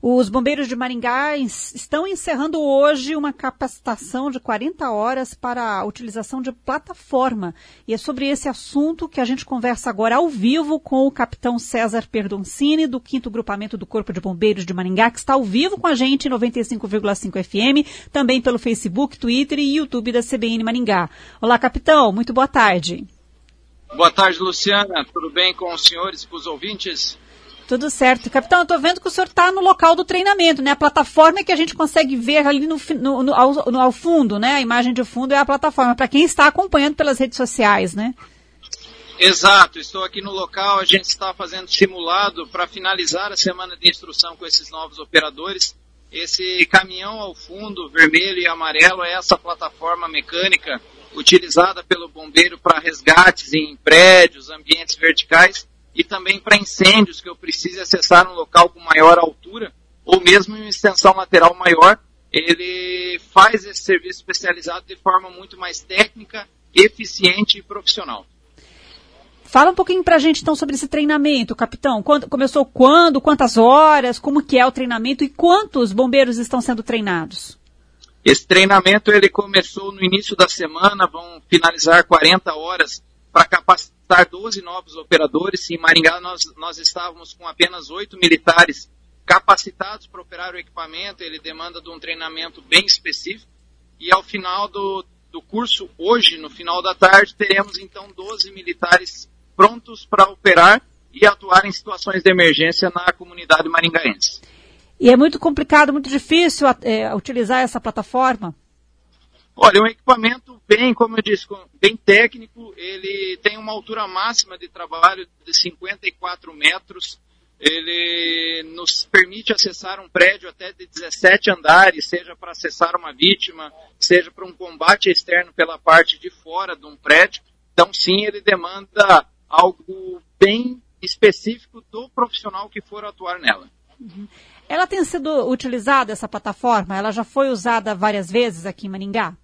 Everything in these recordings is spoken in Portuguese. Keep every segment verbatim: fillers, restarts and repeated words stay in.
Os bombeiros de Maringá estão encerrando hoje uma capacitação de quarenta horas para a utilização de plataforma. E é sobre esse assunto que a gente conversa agora ao vivo com o capitão César Perdoncini, do quinto Grupamento do Corpo de Bombeiros de Maringá, que está ao vivo com a gente em noventa e cinco vírgula cinco F M, também pelo Facebook, Twitter e YouTube da C B N Maringá. Olá, capitão, muito boa tarde. Boa tarde, Luciana. Tudo bem com os senhores e com os ouvintes? Tudo certo. Capitão, eu estou vendo que o senhor está no local do treinamento, né? A plataforma é que a gente consegue ver ali no, no, no, ao, no, ao fundo, né? A imagem de fundo é a plataforma, para quem está acompanhando pelas redes sociais, né? Exato. Estou aqui no local, a gente está fazendo simulado para finalizar a semana de instrução com esses novos operadores. Esse caminhão ao fundo, vermelho e amarelo, é essa plataforma mecânica utilizada pelo bombeiro para resgates em prédios, ambientes verticais, e também para incêndios que eu precise acessar um local com maior altura, ou mesmo em uma extensão lateral maior. Ele faz esse serviço especializado de forma muito mais técnica, eficiente e profissional. Fala um pouquinho para a gente então sobre esse treinamento, capitão. Quando, começou quando, quantas horas, como que é o treinamento e quantos bombeiros estão sendo treinados? Esse treinamento ele começou no início da semana, vão finalizar quarenta horas para capacitar doze novos operadores. Em Maringá nós, nós estávamos com apenas oito militares capacitados para operar o equipamento. Ele demanda de um treinamento bem específico. E ao final do, do curso, hoje, no final da tarde, teremos então doze militares prontos para operar e atuar em situações de emergência na comunidade maringaense. E é muito complicado, muito difícil é, utilizar essa plataforma? Olha, é um equipamento bem, como eu disse, bem técnico. Ele tem uma altura máxima de trabalho de cinquenta e quatro metros. Ele nos permite acessar um prédio até de dezessete andares, seja para acessar uma vítima, seja para um combate externo pela parte de fora de um prédio. Então, sim, ele demanda algo bem específico do profissional que for atuar nela. Uhum. Ela tem sido utilizada, essa plataforma? Ela já foi usada várias vezes aqui em Maringá?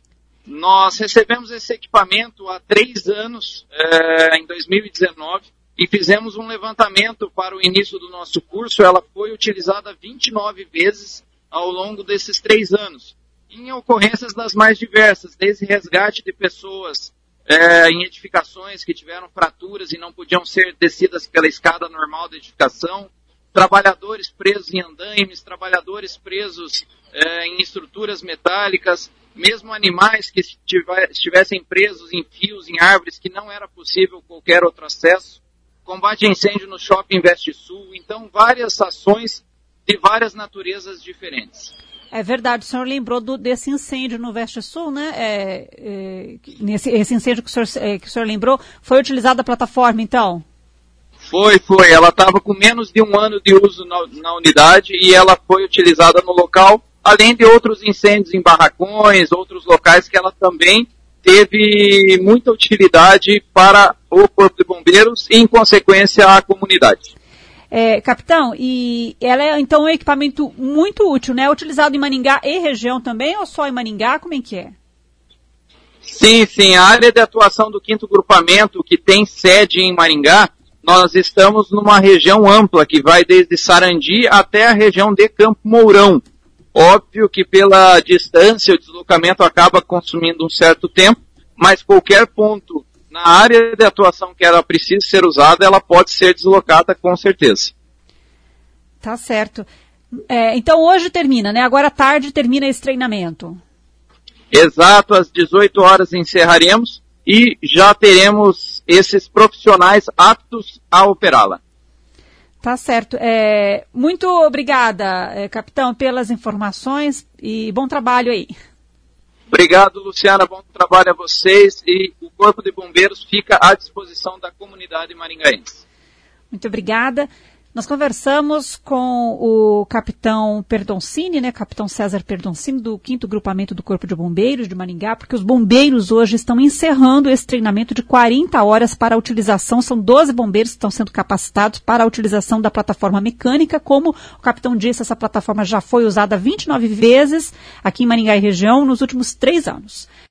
Nós recebemos esse equipamento há três anos, é, em dois mil e dezenove, e fizemos um levantamento para o início do nosso curso. Ela foi utilizada vinte e nove vezes ao longo desses três anos, em ocorrências das mais diversas, desde resgate de pessoas é, em edificações que tiveram fraturas e não podiam ser descidas pela escada normal da edificação, trabalhadores presos em andaimes, trabalhadores presos é, em estruturas metálicas, mesmo animais que estivessem presos em fios, em árvores, que não era possível qualquer outro acesso, combate a incêndio no Shopping Veste Sul. Então, várias ações de várias naturezas diferentes. É verdade, o senhor lembrou do, desse incêndio no Veste Sul, né? É, é, nesse, esse incêndio que o, senhor, é, que o senhor lembrou, foi utilizada a plataforma, então? Foi, foi. Ela estava com menos de um ano de uso na, na unidade e ela foi utilizada no local, além de outros incêndios em barracões, outros locais que ela também teve muita utilidade para o Corpo de Bombeiros e, em consequência, a comunidade. É, capitão, e ela é então um equipamento muito útil, né? Utilizado em Maringá e região também, ou só em Maringá? Como é que é? Sim, sim. A área de atuação do quinto Grupamento, que tem sede em Maringá, nós estamos numa região ampla, que vai desde Sarandi até a região de Campo Mourão. Óbvio que pela distância o deslocamento acaba consumindo um certo tempo, mas qualquer ponto na área de atuação que ela precisa ser usada, ela pode ser deslocada com certeza. Tá certo. É, então hoje termina, né? Agora à tarde termina esse treinamento. Exato, às dezoito horas encerraremos e já teremos esses profissionais aptos a operá-la. Tá certo. É, muito obrigada, é, capitão, pelas informações e bom trabalho aí. Obrigado, Luciana. Bom trabalho a vocês e o Corpo de Bombeiros fica à disposição da comunidade maringaense. Muito obrigada. Nós conversamos com o capitão Perdoncini, né, capitão César Perdoncini, do quinto Grupamento do Corpo de Bombeiros de Maringá, porque os bombeiros hoje estão encerrando esse treinamento de quarenta horas para a utilização, são doze bombeiros que estão sendo capacitados para a utilização da plataforma mecânica. Como o capitão disse, essa plataforma já foi usada vinte e nove vezes aqui em Maringá e região nos últimos três anos.